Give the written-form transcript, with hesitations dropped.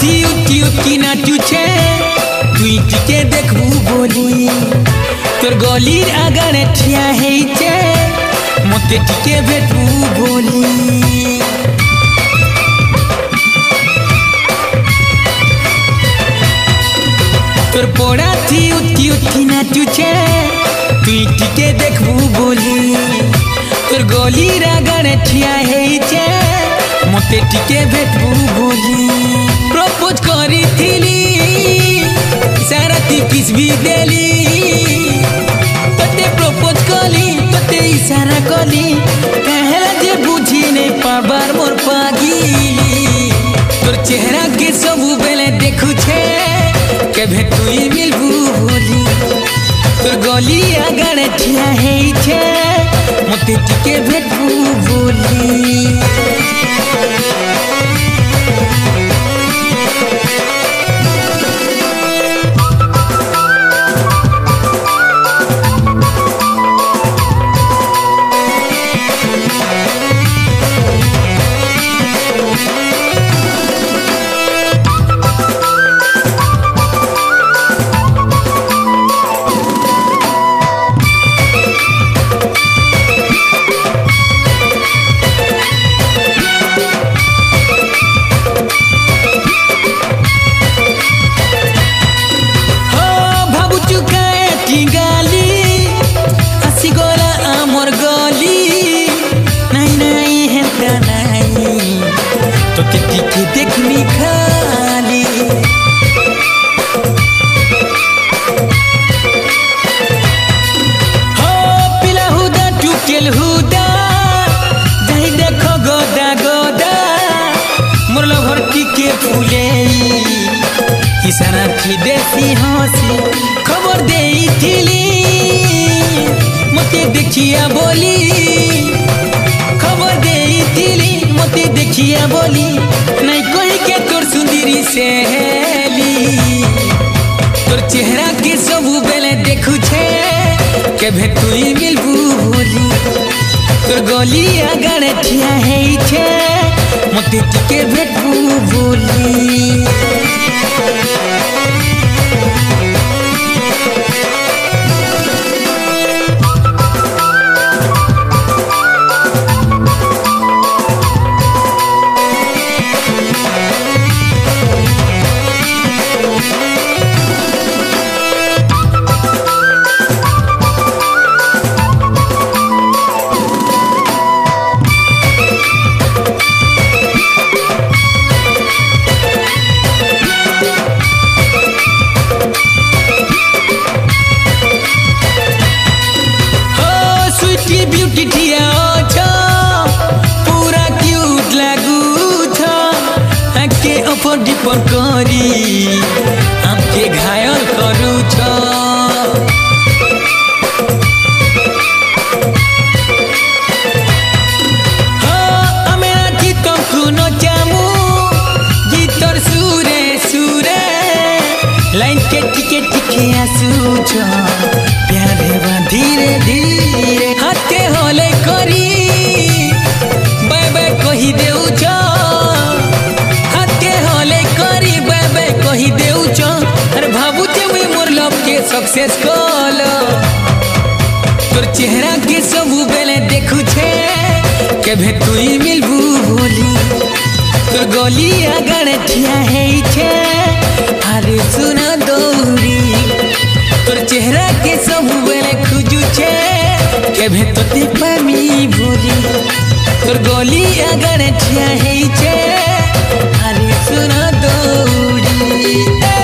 थी उठी उठी नाचुछे तुई टिके देखबू बोली तोर गलिर आगाने ठिया हेइछे मते टिके भेटबू बोली तोर पड़ा थी उठी उठी नाचुछे तुई टिके देखबू बोली तोर गलिर आगाने ठिया हेइछे मते टिके भेटबू बोली प्रपोज करी थिली सारा ती किस भी देली तते प्रपोज कली तते इशारा कली कहला जे बुझी नहीं पाबार मोर पागिली तोर चेहरा के सब बेले देखु छे केभे तुई मिलबू बोली तोर गली आगाड़े ठिया हेइ छे मते टिके भेटबू बोली तो टिके देखनी खाली हो पिला हुदा टुकेल हुदा जाई देखो गोदा गोदा मोर लभर टिके फूले इशारा की देसी हंसी खबर देई थिली मते देखिया बोली खबर देई थिली मते देखिया बोली नहीं कोई के तोर सुंदरी सहेली तोर चेहरा के सब बेले देखु छे केभे तुई मिलबू बोली तोर गली आगाड़े ठिया हेइ छे मते टिके भेटबू बोली ब्यूटी ठिया छ पूरा क्यूट लागू छ आके ऊपर डिपर करी आके घायल करू छ हो अमेरा गीत कुनो जामू गीतर सुरे सुरे लाइन के टिके टिके आसू छ प्यारे बा धीरे धीरे हाथे होले करी बाय बाय कही देउ छ हाथे होले करी बाय बाय कही देउ छ अरे भाबू ते मुई मोर लव के सक्सेस कल तोर चेहरा के सब बेले देखु छे केभे तुई मिलबू बोली तोर गली आगाड़े ठिया हेइ छे अरे सुना दौड़ी तोर चेहरा के सब बेले खुजू छे केभे तोते पामी बोली तोर गली आगाड़े ठिया हेइ छे अरे सुना दौड़ी।